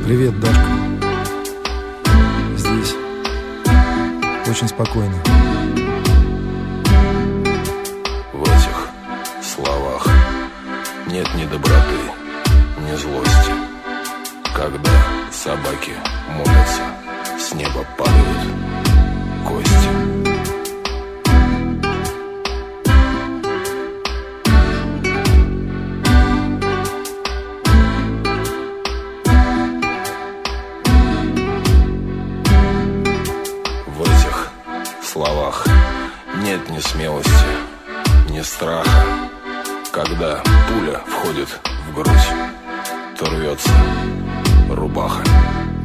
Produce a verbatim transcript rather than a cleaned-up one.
Привет, Дашка. Здесь очень спокойно. В этих словах нет ни доброты, ни злости. Когда собаки молятся, с неба падают кости. В этих словах нет ни смелости, ни страха. Когда пуля входит в грудь, то рвется рубаха.